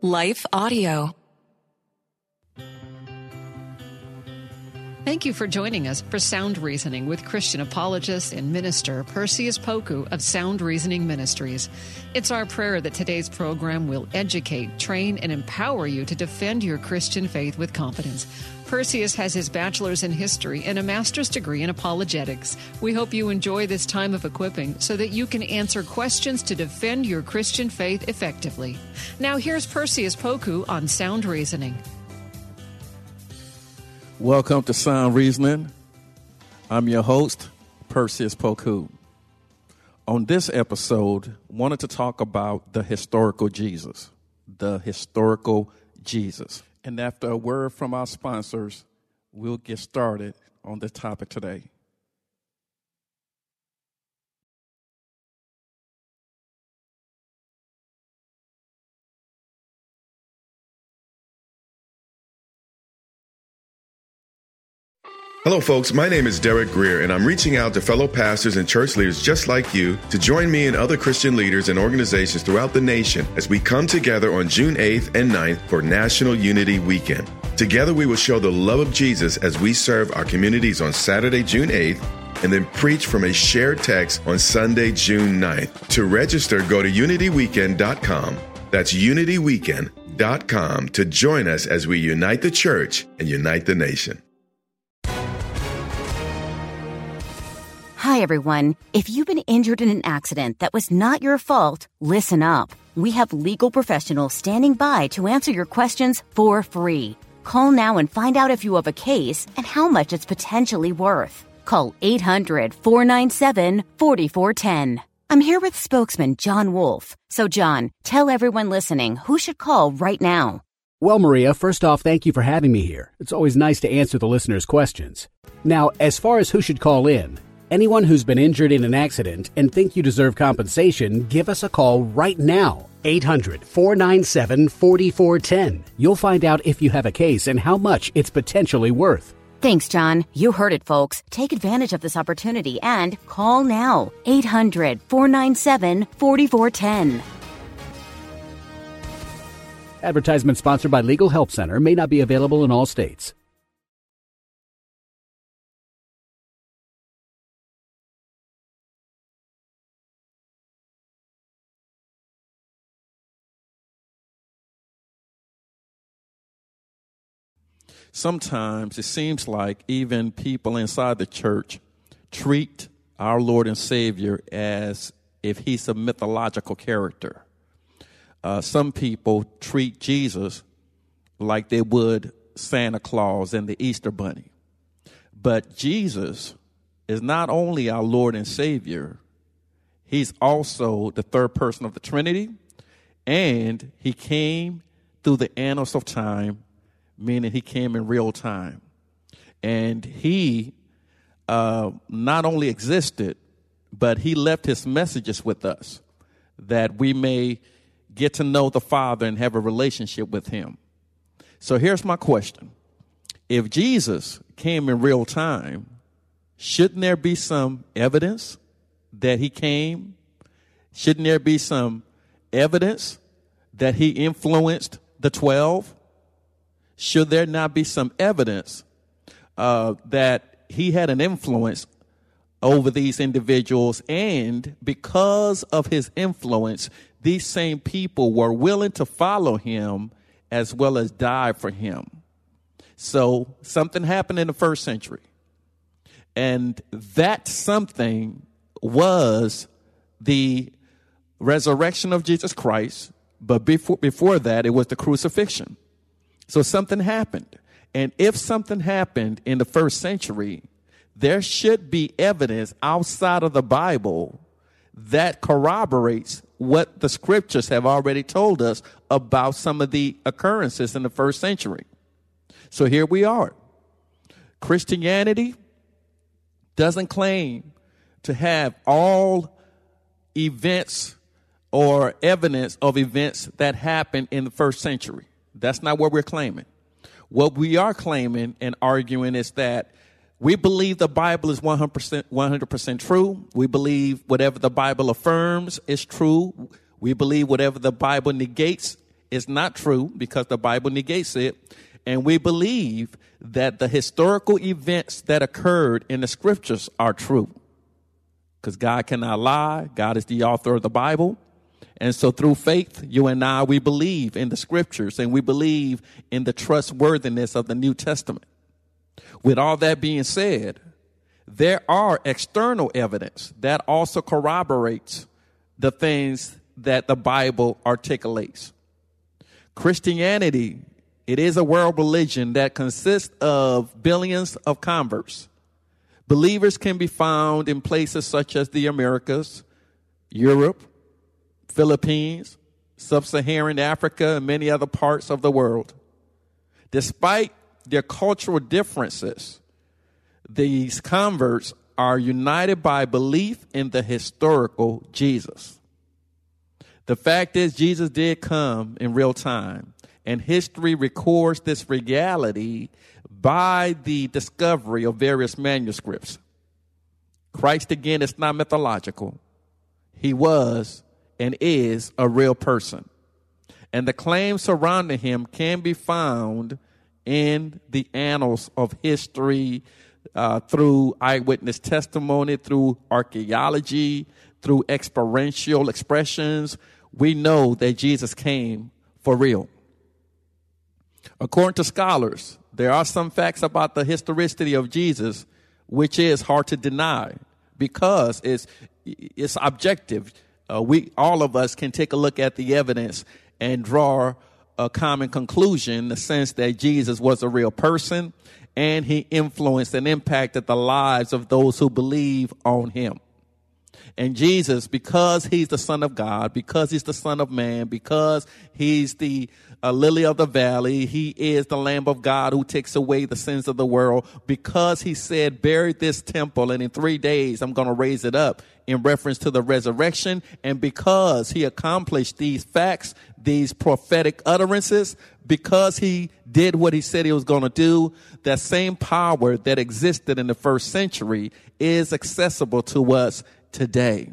Life Audio. Thank you for joining us for Sound Reasoning with Christian apologist and minister Perseus Poku of Sound Reasoning Ministries. It's our prayer that today's program will educate, train, and empower you to defend your Christian faith with confidence. Perseus has his bachelor's in history and a master's degree in apologetics. We hope you enjoy this time of equipping so that you can answer questions to defend your Christian faith effectively. Now here's Perseus Poku on Sound Reasoning. Welcome to Sound Reasoning. I'm your host, Perseus Poku. On this episode, wanted to talk about the historical Jesus. The historical Jesus. And after a word from our sponsors, we'll get started on this topic today. Hello, folks. My name is Derek Greer, and I'm reaching out to fellow pastors and church leaders just like you to join me and other Christian leaders and organizations throughout the nation as we come together on June 8th and 9th for National Unity Weekend. Together, we will show the love of Jesus as we serve our communities on Saturday, June 8th, and then preach from a shared text on Sunday, June 9th. To register, go to unityweekend.com. That's unityweekend.com to join us as we unite the church and unite the nation. Hi, everyone. If you've been injured in an accident that was not your fault, listen up. We have legal professionals standing by to answer your questions for free. Call now and find out if you have a case and how much it's potentially worth. Call 800-497-4410. I'm here with spokesman John Wolf. So, John, tell everyone listening who should call right now. Well, Maria, first off, thank you for having me here. It's always nice to answer the listeners' questions. Now, as far as who should call in, anyone who's been injured in an accident and think you deserve compensation, give us a call right now. 800-497-4410. You'll find out if you have a case and how much it's potentially worth. Thanks, John. You heard it, folks. Take advantage of this opportunity and call now. 800-497-4410. Advertisement sponsored by Legal Help Center. May not be available in all states. Sometimes it seems like even people inside the church treat our Lord and Savior as if he's a mythological character. Some people treat Jesus like they would Santa Claus and the Easter Bunny. But Jesus is not only our Lord and Savior, he's also the third person of the Trinity, and he came through the annals of time, meaning he came in real time. And he not only existed, but he left his messages with us that we may get to know the Father and have a relationship with him. So here's my question. If Jesus came in real time, shouldn't there be some evidence that he came? Shouldn't there be some evidence that he influenced the 12? Should there not be some evidence that he had an influence over these individuals, and because of his influence, these same people were willing to follow him as well as die for him? So something happened in the first century, and that something was the resurrection of Jesus Christ, but before that, it was the crucifixion. So something happened. And if something happened in the first century, there should be evidence outside of the Bible that corroborates what the scriptures have already told us about some of the occurrences in the first century. So here we are. Christianity doesn't claim to have all events or evidence of events that happened in the first century. That's not what we're claiming. What we are claiming and arguing is that we believe the Bible is 100% true. We believe whatever the Bible affirms is true. We believe whatever the Bible negates is not true because the Bible negates it. And we believe that the historical events that occurred in the scriptures are true. Because God cannot lie. God is the author of the Bible. And so through faith, you and I, we believe in the scriptures and we believe in the trustworthiness of the New Testament. With all that being said, there are external evidence that also corroborates the things that the Bible articulates. Christianity, it is a world religion that consists of billions of converts. Believers can be found in places such as the Americas, Europe, Philippines, Sub-Saharan Africa, and many other parts of the world. Despite their cultural differences, these converts are united by belief in the historical Jesus. The fact is, Jesus did come in real time, and history records this reality by the discovery of various manuscripts. Christ, again, is not mythological. He was and is a real person. And the claims surrounding him can be found in the annals of history, through eyewitness testimony, through archaeology, through experiential expressions. We know that Jesus came for real. According to scholars, there are some facts about the historicity of Jesus which is hard to deny because it's objective. All of us can take a look at the evidence and draw a common conclusion in the sense that Jesus was a real person and he influenced and impacted the lives of those who believe on him. And Jesus, because he's the Son of God, because he's the Son of Man, because he's the lily of the valley, he is the Lamb of God who takes away the sins of the world, because he said, bury this temple and in 3 days I'm going to raise it up in reference to the resurrection, and because he accomplished these facts, these prophetic utterances, because he did what he said he was going to do, that same power that existed in the first century is accessible to us today.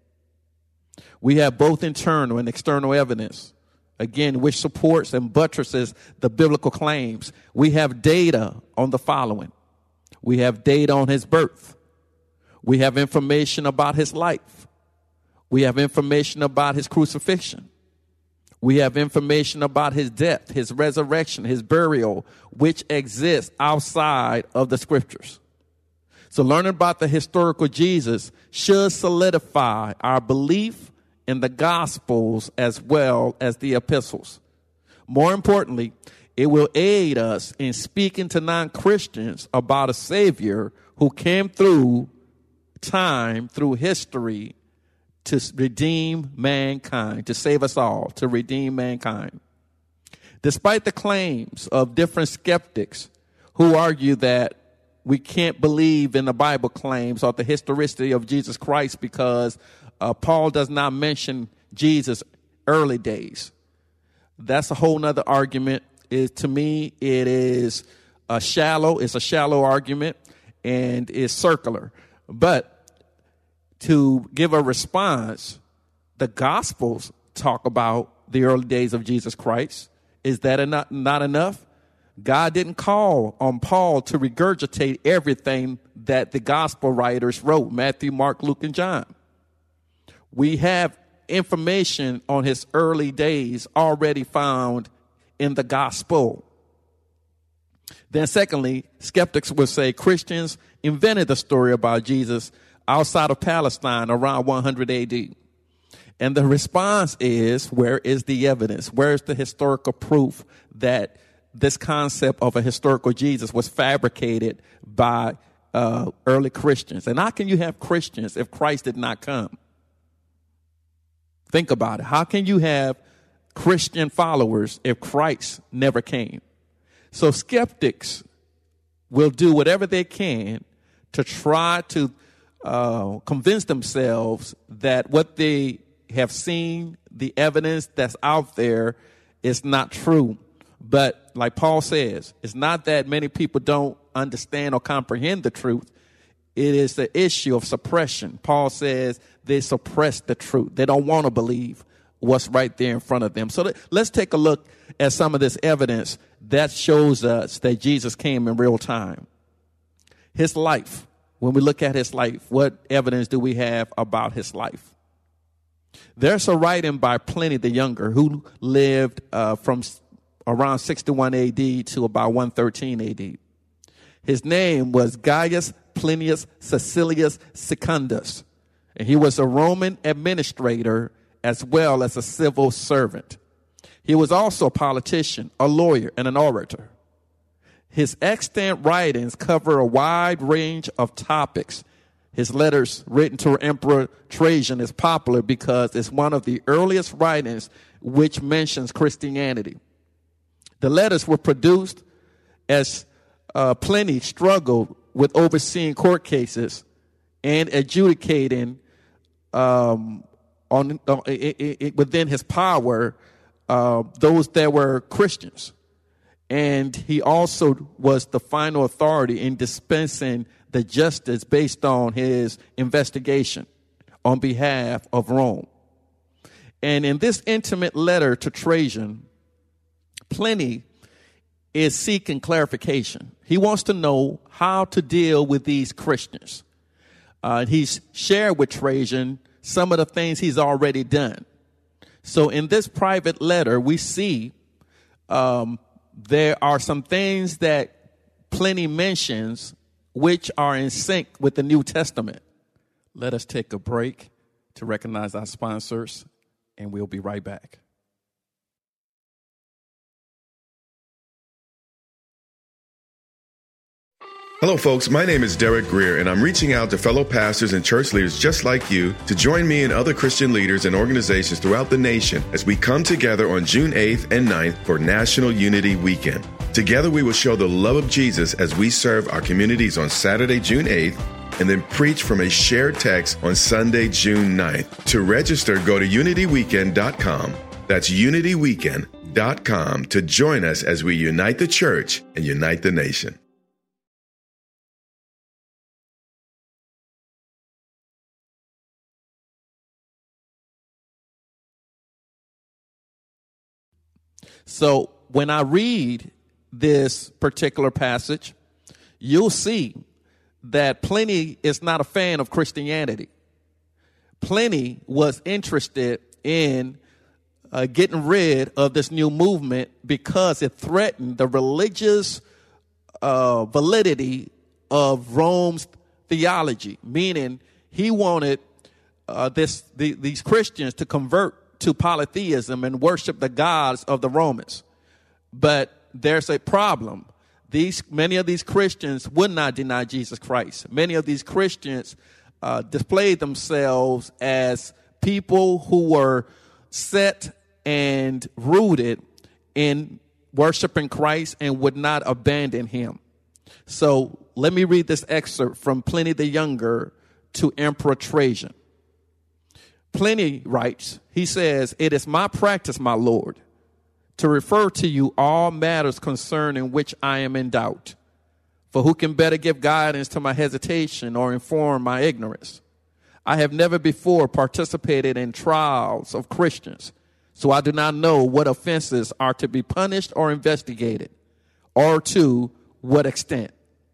We have both internal and external evidence, again, which supports and buttresses the biblical claims. We have data on the following. We have data on his birth. We have information about his life. We have information about his crucifixion. We have information about his death, his resurrection, his burial, which exists outside of the scriptures. So learning about the historical Jesus should solidify our belief in the Gospels as well as the epistles. More importantly, it will aid us in speaking to non-Christians about a Savior who came through time, through history, to redeem mankind, to save us all, to redeem mankind. Despite the claims of different skeptics who argue that we can't believe in the Bible claims or the historicity of Jesus Christ because Paul does not mention Jesus' early days. That's a whole nother argument. To me, it is it's a shallow argument and is circular. But to give a response, the Gospels talk about the early days of Jesus Christ. Is that not enough? God didn't call on Paul to regurgitate everything that the gospel writers wrote, Matthew, Mark, Luke, and John. We have information on his early days already found in the gospel. Then secondly, skeptics will say Christians invented the story about Jesus outside of Palestine around 100 AD. And the response is, where is the evidence? Where is the historical proof that this concept of a historical Jesus was fabricated by early Christians? And how can you have Christians if Christ did not come? Think about it. How can you have Christian followers if Christ never came? So skeptics will do whatever they can to try to convince themselves that what they have seen, the evidence that's out there, is not true. But like Paul says, it's not that many people don't understand or comprehend the truth. It is the issue of suppression. Paul says they suppress the truth. They don't want to believe what's right there in front of them. So let's take a look at some of this evidence that shows us that Jesus came in real time. His life. When we look at his life, what evidence do we have about his life? There's a writing by Pliny the Younger, who lived from around 61 AD to about 113 AD. His name was Gaius Plinius Caecilius Secundus, and he was a Roman administrator as well as a civil servant. He was also a politician, a lawyer, and an orator. His extant writings cover a wide range of topics. His letters written to Emperor Trajan is popular because it's one of the earliest writings which mentions Christianity. The letters were produced as Pliny struggled with overseeing court cases and adjudicating within his power those that were Christians. And he also was the final authority in dispensing the justice based on his investigation on behalf of Rome. And in this intimate letter to Trajan, Pliny is seeking clarification. He wants to know how to deal with these Christians. He's shared with Trajan some of the things he's already done. So in this private letter, we see there are some things that Pliny mentions which are in sync with the New Testament. Let us take a break to recognize our sponsors, and we'll be right back. Hello, folks. My name is Derek Greer, and I'm reaching out to fellow pastors and church leaders just like you to join me and other Christian leaders and organizations throughout the nation as we come together on June 8th and 9th for National Unity Weekend. Together, we will show the love of Jesus as we serve our communities on Saturday, June 8th, and then preach from a shared text on Sunday, June 9th. To register, go to unityweekend.com. That's unityweekend.com to join us as we unite the church and unite the nation. So when I read this particular passage, you'll see that Pliny is not a fan of Christianity. Pliny was interested in getting rid of this new movement because it threatened the religious validity of Rome's theology, meaning he wanted these Christians to convert to polytheism and worship the gods of the Romans. But there's a problem. Many of these Christians would not deny Jesus Christ. Many of these Christians displayed themselves as people who were set and rooted in worshiping Christ and would not abandon him. So let me read this excerpt from Pliny the Younger to Emperor Trajan. Pliny writes, he says, "It is my practice, my lord, to refer to you all matters concerning which I am in doubt. For who can better give guidance to my hesitation or inform my ignorance? I have never before participated in trials of Christians, so I do not know what offenses are to be punished or investigated, or to what extent.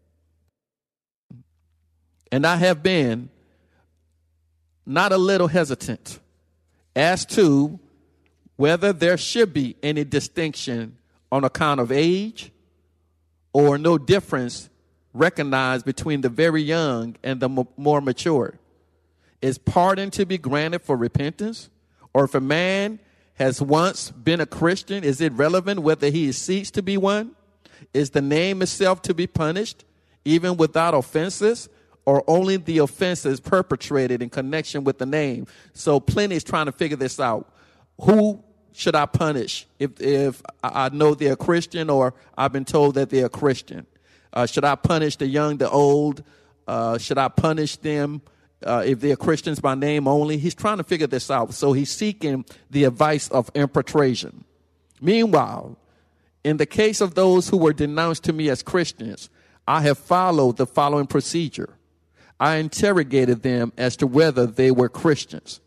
And I have been not a little hesitant as to whether there should be any distinction on account of age or no difference recognized between the very young and the more mature. Is pardon to be granted for repentance? Or if a man has once been a Christian, is it relevant whether he ceased to be one? Is the name itself to be punished, even without offenses, or only the offenses perpetrated in connection with the name? So Pliny is trying to figure this out. Who should I punish if I know they're a Christian or I've been told that they're a Christian? Should I punish the young, the old? Should I punish them if they're Christians by name only? He's trying to figure this out. So he's seeking the advice of Emperor Trajan. Meanwhile, in the case of those who were denounced to me as Christians, I have followed the following procedure. I interrogated them as to whether they were Christians.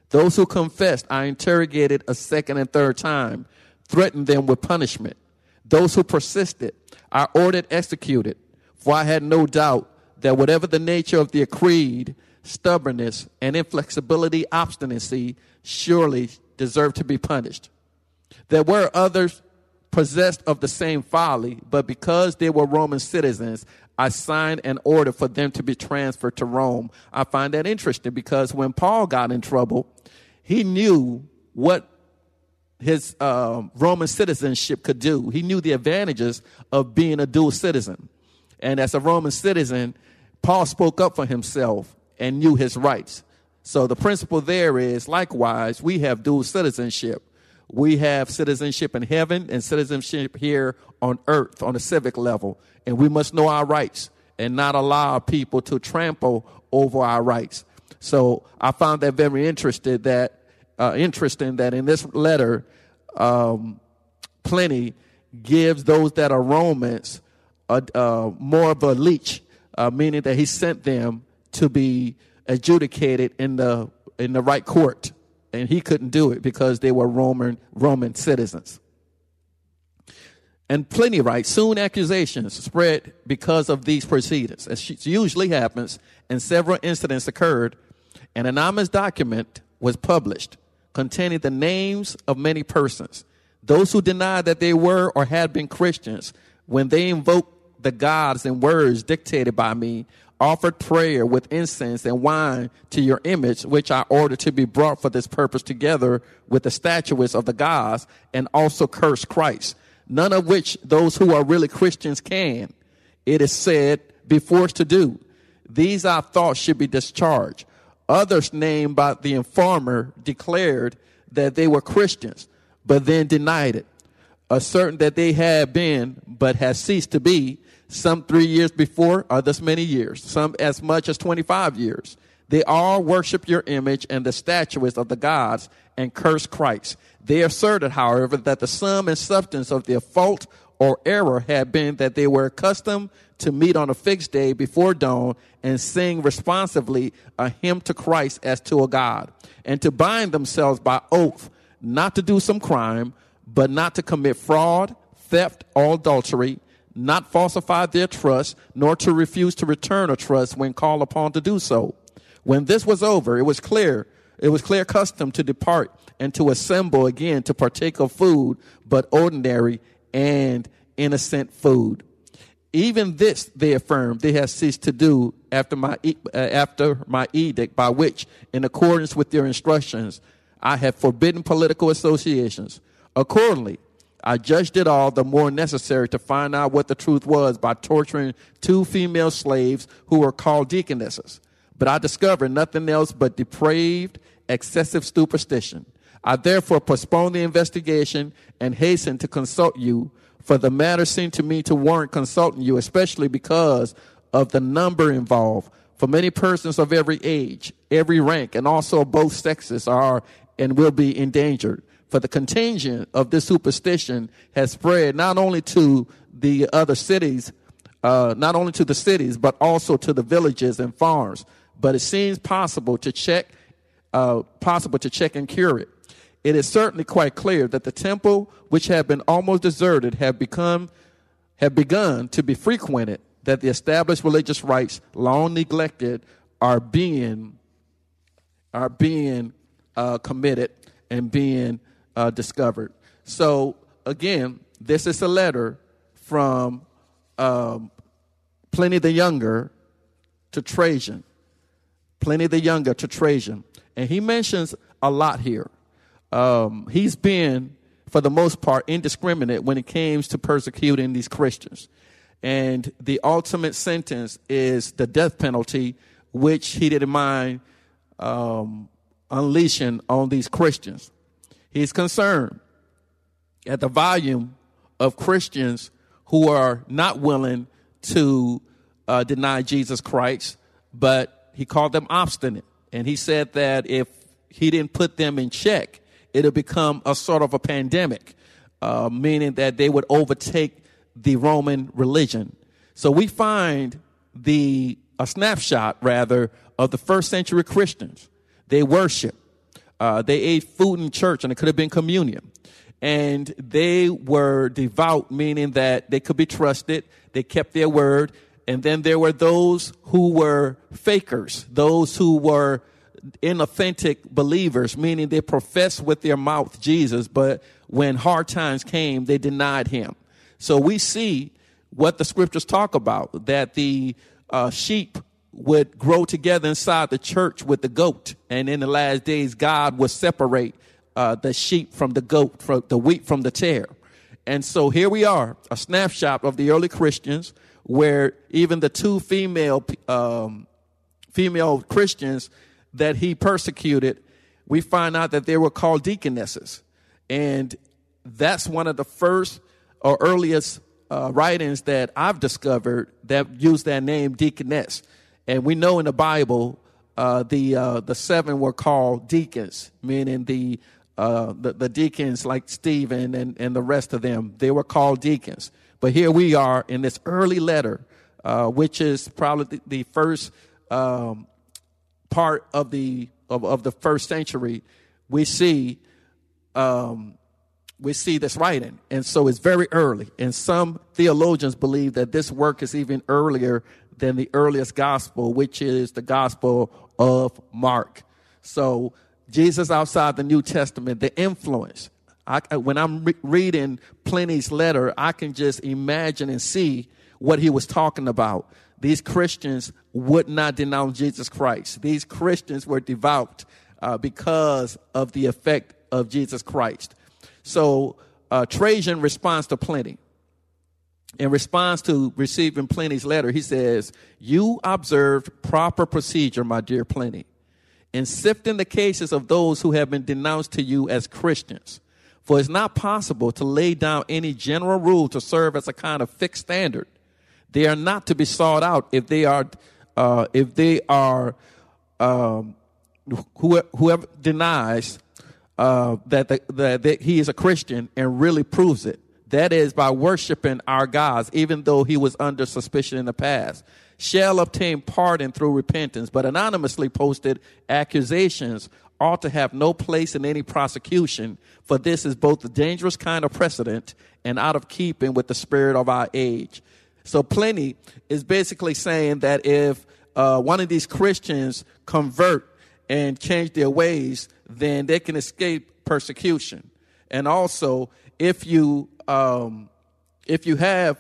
Those who confessed, I interrogated a second and third time, threatened them with punishment. Those who persisted, I ordered executed, for I had no doubt that whatever the nature of their creed, stubbornness, and inflexibility, obstinacy, surely deserved to be punished. There were others possessed of the same folly, but because they were Roman citizens, I signed an order for them to be transferred to Rome. I find that interesting because when Paul got in trouble, he knew what his Roman citizenship could do. He knew the advantages of being a dual citizen. And as a Roman citizen, Paul spoke up for himself and knew his rights. So the principle there is, likewise, we have dual citizenship. We have citizenship in heaven and citizenship here on earth on a civic level. And we must know our rights and not allow people to trample over our rights. So I found that very interesting that in this letter, Pliny gives those that are Romans more of a leash, meaning that he sent them to be adjudicated in the right court. And he couldn't do it because they were Roman citizens. And Pliny writes, soon accusations spread because of these proceedings. As usually happens, and several incidents occurred, an anonymous document was published containing the names of many persons. Those who denied that they were or had been Christians, when they invoked the gods and words dictated by me, offered prayer with incense and wine to your image, which I ordered to be brought for this purpose together with the statues of the gods, and also cursed Christ, none of which those who are really Christians can, it is said, be forced to do. These I thought should be discharged. Others named by the informer declared that they were Christians, but then denied it, asserting that they had been, but had ceased to be, some 3 years before, others many years, some as much as 25 years. They all worship your image and the statues of the gods and curse Christ. They asserted, however, that the sum and substance of their fault or error had been that they were accustomed to meet on a fixed day before dawn and sing responsively a hymn to Christ as to a God, and to bind themselves by oath not to do some crime, but not to commit fraud, theft, or adultery, not falsify their trust, nor to refuse to return a trust when called upon to do so. When this was over, it was clear custom to depart and to assemble again to partake of food, but ordinary and innocent food. Even this, they affirmed, they had ceased to do after my edict, by which, in accordance with their instructions, I had forbidden political associations. Accordingly, I judged it all the more necessary to find out what the truth was by torturing 2 female slaves who were called deaconesses. But I discovered nothing else but depraved, excessive superstition. I therefore postponed the investigation and hastened to consult you, for the matter seemed to me to warrant consulting you, especially because of the number involved. For many persons of every age, every rank, and also both sexes are and will be endangered. For the contagion of this superstition has spread not only to the other cities, but also to the villages and farms. But it seems possible to check and cure it. It is certainly quite clear that the temple, which had been almost deserted, have begun to be frequented. That the established religious rites, long neglected, are being committed and being discovered. So again, this is a letter from Pliny the Younger to Trajan. Pliny the Younger to Trajan. And he mentions a lot here. He's been, for the most part, indiscriminate when it came to persecuting these Christians. And the ultimate sentence is the death penalty, which he didn't mind unleashing on these Christians. He's concerned at the volume of Christians who are not willing to deny Jesus Christ, but he called them obstinate. And he said that if he didn't put them in check, it'll become a sort of a pandemic, meaning that they would overtake the Roman religion. So we find a snapshot, rather, of the first century Christians. They worship They ate food in church, and it could have been communion. And they were devout, meaning that they could be trusted. They kept their word. And then there were those who were fakers, those who were inauthentic believers, meaning they professed with their mouth Jesus, but when hard times came, they denied him. So we see what the scriptures talk about, that the sheep would grow together inside the church with the goat. And in the last days, God would separate the sheep from the goat, from the wheat from the tare. And so here we are, a snapshot of the early Christians, where even the two female Christians that he persecuted, we find out that they were called deaconesses. And that's one of the first or earliest writings that I've discovered that use that name, deaconess. And we know in the Bible, the seven were called deacons, meaning the deacons like Stephen and the rest of them, they were called deacons. But here we are in this early letter, which is probably the first part of the first century. We see this writing, and so it's very early. And some theologians believe that this work is even earlier than the earliest gospel, which is the Gospel of Mark. So Jesus outside the New Testament, the influence. When I'm reading Pliny's letter, I can just imagine and see what he was talking about. These Christians would not denounce Jesus Christ. These Christians were devout because of the effect of Jesus Christ. So Trajan responds to Pliny. In response to receiving Pliny's letter, he says, "You observed proper procedure, my dear Pliny, in sifting the cases of those who have been denounced to you as Christians. For it's not possible to lay down any general rule to serve as a kind of fixed standard. They are not to be sought out if they are whoever denies that he is a Christian and really proves it. That is, by worshiping our gods, even though he was under suspicion in the past, shall obtain pardon through repentance, but anonymously posted accusations ought to have no place in any prosecution, for this is both a dangerous kind of precedent and out of keeping with the spirit of our age." So Pliny is basically saying that if one of these Christians convert and change their ways, then they can escape persecution. And also, if you have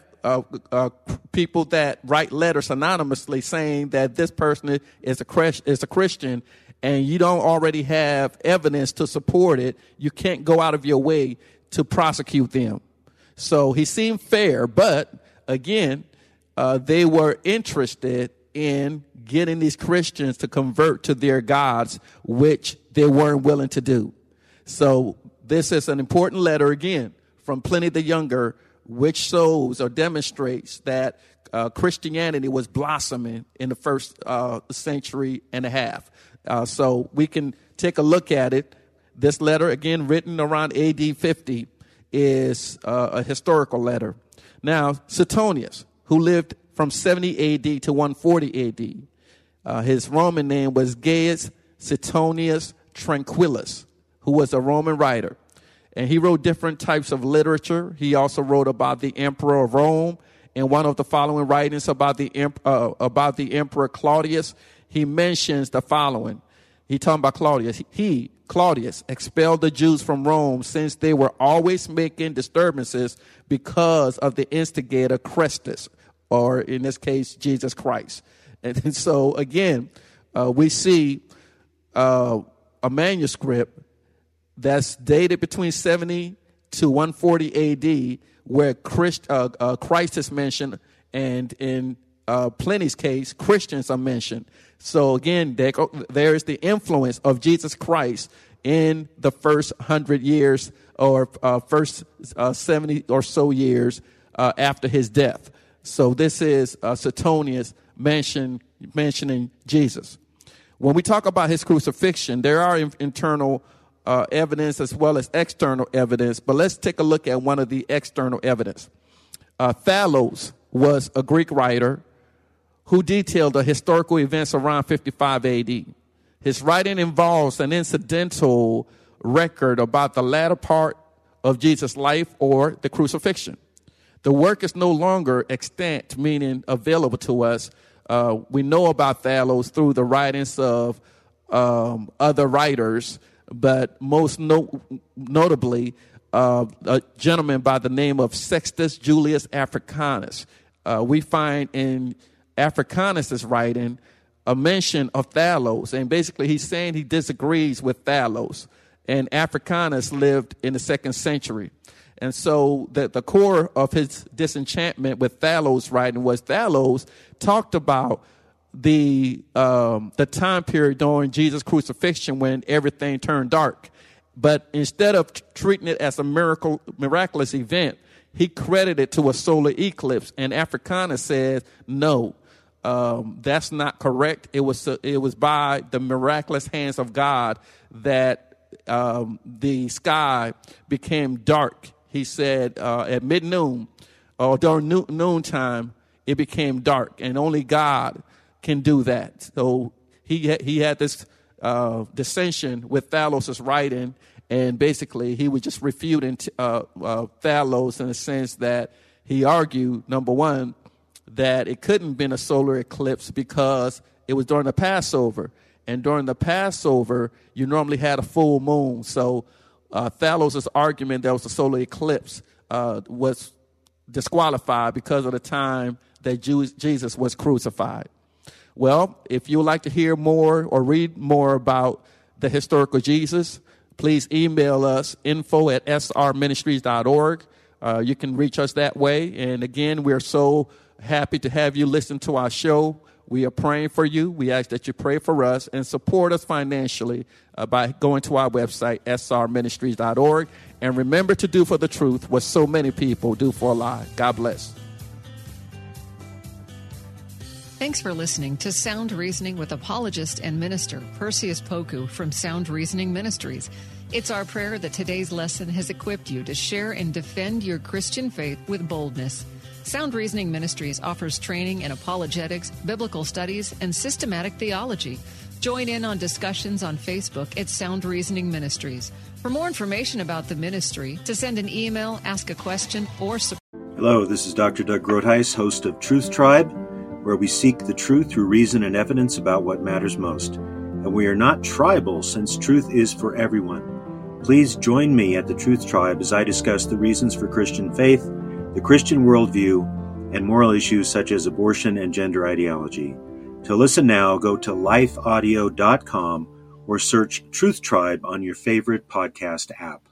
people that write letters anonymously saying that this person is a Christian, and you don't already have evidence to support it, you can't go out of your way to prosecute them. So he seemed fair, but again, they were interested in getting these Christians to convert to their gods, which they weren't willing to do. So this is an important letter, again, from Pliny the Younger, which shows or demonstrates that Christianity was blossoming in the first century and a half. So we can take a look at it. This letter, again, written around AD 50, is a historical letter. Now, Suetonius, who lived from 70 AD to 140 AD, his Roman name was Gaius Suetonius Tranquillus, who was a Roman writer. And he wrote different types of literature. He also wrote about the Emperor of Rome. In one of the following writings about the Emperor Claudius, he mentions the following. He talking about Claudius. Claudius, expelled the Jews from Rome since they were always making disturbances because of the instigator Chrestus, or in this case, Jesus Christ. And so, again, we see a manuscript that's dated between 70 to 140 AD, where Christ is mentioned, and in Pliny's case, Christians are mentioned. So again, there is the influence of Jesus Christ in the first 100 years or first 70 or so years after his death. So this is Suetonius mentioning Jesus. When we talk about his crucifixion, there are internal evidence as well as external evidence, but let's take a look at one of the external evidence. Thales was a Greek writer who detailed the historical events around 55 AD. His writing involves an incidental record about the latter part of Jesus' life or the crucifixion. The work is no longer extant, meaning available to us. We know about Thales through the writings of other writers, but most notably a gentleman by the name of Sextus Julius Africanus. We find in Africanus' writing a mention of Thales, and basically he's saying he disagrees with Thales. And Africanus lived in the 2nd century. And so the core of his disenchantment with Thales' writing was Thales talked about the time period during Jesus' crucifixion when everything turned dark. But instead of treating it as a miraculous event, he credited it to a solar eclipse. And Africanus says, no, that's not correct. It was by the miraculous hands of God that the sky became dark. He said at mid-noon or during noontime, it became dark, and only God can do that. So he had this dissension with Thales' writing, and basically he was just refuting Thales in the sense that he argued, number one, that it couldn't have been a solar eclipse because it was during the Passover. And during the Passover, you normally had a full moon. So Thales' argument that was a solar eclipse was disqualified because of the time that Jesus was crucified. Well, if you would like to hear more or read more about the historical Jesus, please email us info@srministries.org. You can reach us that way. And again, we're so happy to have you listen to our show. We are praying for you. We ask that you pray for us and support us financially by going to our website, srministries.org. And remember to do for the truth what so many people do for a lie. God bless. Thanks for listening to Sound Reasoning with apologist and minister Perseus Poku from Sound Reasoning Ministries. It's our prayer that today's lesson has equipped you to share and defend your Christian faith with boldness. Sound Reasoning Ministries offers training in apologetics, biblical studies, and systematic theology. Join in on discussions on Facebook at Sound Reasoning Ministries. For more information about the ministry, to send an email, ask a question, or support. Hello, this is Dr. Doug Groothuis, host of Truth Tribe, where we seek the truth through reason and evidence about what matters most. And we are not tribal, since truth is for everyone. Please join me at the Truth Tribe as I discuss the reasons for Christian faith, the Christian worldview, and moral issues such as abortion and gender ideology. To listen now, go to lifeaudio.com or search Truth Tribe on your favorite podcast app.